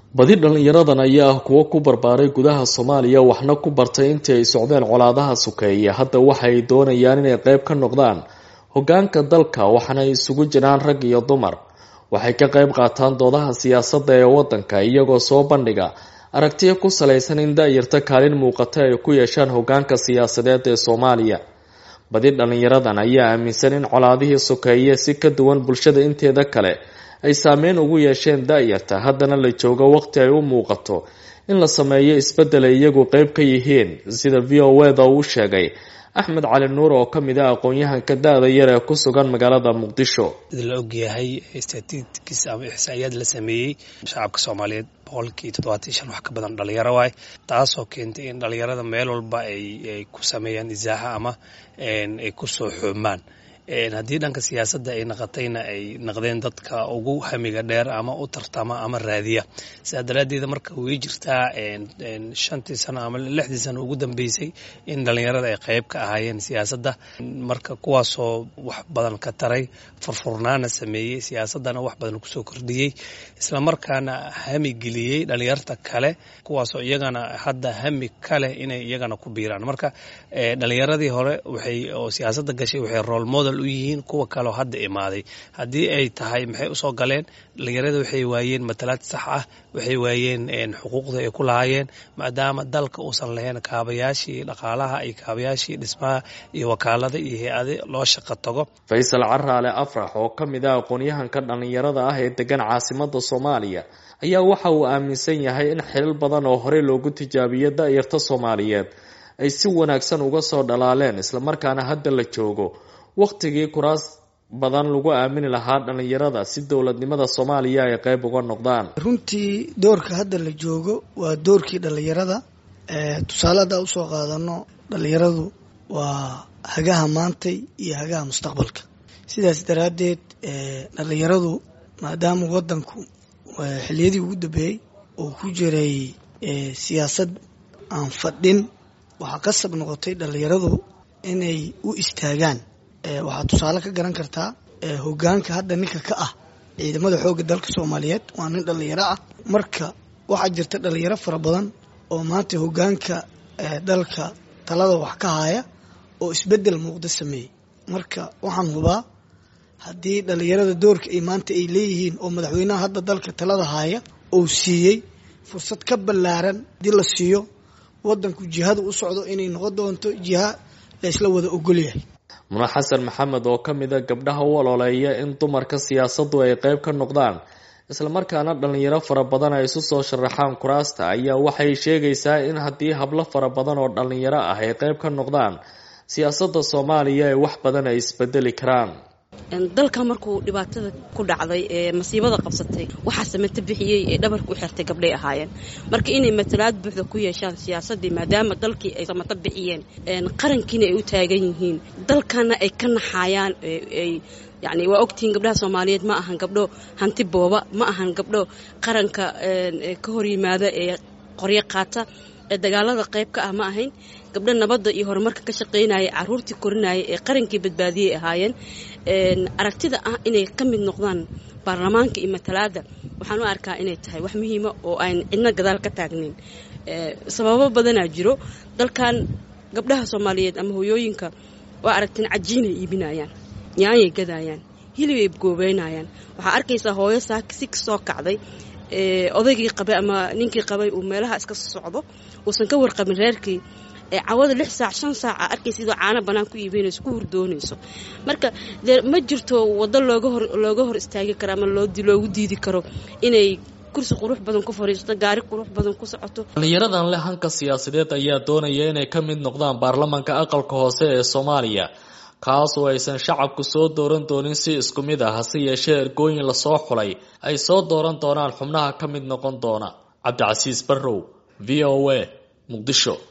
badi dhalinyaradan ayaa ah kuwo ku barbaaray gudaha Soomaaliya waxna ku bartay intii ay socdeen colaadaha sukeeya hadda waxa ay doonayaan inay qayb ka noqdaan hoggaanka dalka waxana isugu jiraan rag iyo dumar waxay ka qayb qaataan doodaha siyaasadda ee wadanka iyagoo soo bandhiga aragtiyo ku saleysan in daayirta kaalin muuqata ay ku yeeshaan hoggaanka siyaasadeed ee Soomaaliya badi dhalinyaradan ayaa aaminsan in colaadihii sukeeya si ka duwan bulshada inteeda kale ay saameyn ugu yeesheen daayirta haddana la joogo waqti ay u muuqato in la sameeyo isbedel ay iyagu qayb ka yihiin sida VOA-da uu sheegay Axmed Cali Nuur oo kamid ah aqoon-yahanka daada yar ee ku sugan magaalada Muqdisho la ogyahay statistics ama ihsaa'iyad la sameeyay shacabka Soomaaliyeed 75% wax ka badan dhalinyaro waay taasoo keentay in dhalinyarada meel walba ay ku sameeyaan isaaxa ama ay ku soo xumaan haddii dhanka siyaasadda ay naqatayna ay naqdeen dadka ugu hamiga dheer ama u tartama ama raadiya sidaa daraaddeed marka way jirtaa 5 sano ama 6 sano ugu dambeysay in dhalinyarada ay qayb ka ahaayeen siyaasadda marka kuwaasoo wax badan ka taray furfurnaana sameeyey siyaasaddana wax badan kusoo kordhiyey isla markaana hami geliyey dhalinyarta kale kuwaasoo iyagana hadda hami kale inay iyagana ku biiraan marka dhalinyaradii hore oo siyaasadda gashay waxay role model u yihiin kuwa kale hadda imaaday haddii ay tahay maxay u soo galeen dhalinyarada waxay waayeen matalaad sax ah waxay waayeen xuquuqda ay ku lahaayeen maadaama dalka uusan lahayn kaabayaashii dhaqaalaha iyo kaabayaashii dhismaha iyo wakaalada iyo hay'ado loo shaqo tago Faysal Carraale Afrax oo kamid ah aqoon-yahanka dhalinyarada ah ee degan caasimadda Soomaaliya ayaa waxa uu aaminsan yahay in xilal badan oo hore loogu tijaabiyay daayirta Soomaaliyeed ay si wanaagsan uga soo dhalaaleen isla markaana hadda la joogo waqtigii kuraas badan lagu aamini lahaa dhalinyarada si dowladnimada Soomaaliya ay qayb uga noqdaan runtii doorka hadda la joogo waa doorkii dhalinyarada tusaalada u soo qaadano dhalinyaradu waa hagaha maanta iyo hagaha mustaqbalka sidaas daraadeed dhalinyaradu maadaama wadanku xilliyadii ugu dambeeyay oo ku jiray siyaasad aan fadhin waxa qasab noqotay dhalinyaradu inay u istaagaan waxaa tusaale ka garan kartaa hoggaanka hadda ninka ka ah ciidamada xoogga dalka Soomaaliyeed waa nin dhalinyaro ah marka waxaa jirta dhalinyaro fara badan oo maanta hoggaanka dalka talada wax ka haya oo isbedel muuqda sameeyay marka waxaan hubaa haddii dhalinyarada doorka ay maanta ay leeyihiin oo madaxweynaha hadda dalka talada haya oo siiyey fursad ka ballaaran dii la siiyo wadanku jihada u socdo inay noqon doonto jiha la isla wada ogol yahay Muna Xasan Maxamed oo kamid ah gabdhaha u ololeeya in dumarka siyaasaddu ay qayb ka noqdaan isla markaana dhalinyaro fara badan ay isu soo sharaxaan kuraasta ayaa waxay sheegaysaa in haddii hablo fara badan oo dhalinyaro ah ay qayb ka noqdaan siyaasadda Soomaaliya ay wax badan ay isbedeli karaan dalka markuu dhibaatada ku dhacday ee masiibada qabsatay waxa sameeyay bixiyay ee dhabarka u xirtay gabdhay ahaayeen marka inay matalaad buuxda ku yeeshaan siyaasadii maadaama dalkii ay samata bixiyeen qarankiina ay u taagan yihiin dalkana ay ka naxayaan يعني وأكتين قبلها Soomaaliyeed ma ahan gabdho hanti booba ma ahan gabdho qaranka ka hor yimaada ee qoryo qaata ee dagaalada qayb ka ah ma ahayn gabdho nabadda iyo horumarka ka shaqeynaya caruurtii korinaya ee qarankii badbaadiyay ahaayeen aragtida ah inay ka mid noqdaan baarlamaanka iyo matalaada waxaan u arkaa inay tahay wax muhiim ah oo aan cidna gadaal ka taagnin sababo badan jiro dalkan gabdhaha Soomaaliyeed ama hooyooyinka waa aragtin cajiinay iibinayaan yaanyay gadayaan hilibay goobeynayaan waxa arkaysaa hooyo si soo kacday odaygii qabay ama ninkii qabay uu meelaha iska socdo uusan ka warqabin reerkii cawada 6 saac 5 saac arkaysido caana banaan ku iibinayso ku hurdoonayso marka ma jirto wada looga hor istaagi karo ama loogu diidi karo inay kursi qurux badan ku fariisto gaari qurux badan ku socoto dhalinyaradan leh hanka siyaasadeed ayaa doonaya inay ka mid noqdaan baarlamaanka aqalka hoose ee Soomaaliya kaas oo aysan shacabku soo dooran doonin si isku mid ah hase yeeshee ergooyin la soo xulay ay soo dooran doonaan xubnaha ka mid noqon doona Cabdicasiis Barrow VOA Muqdisho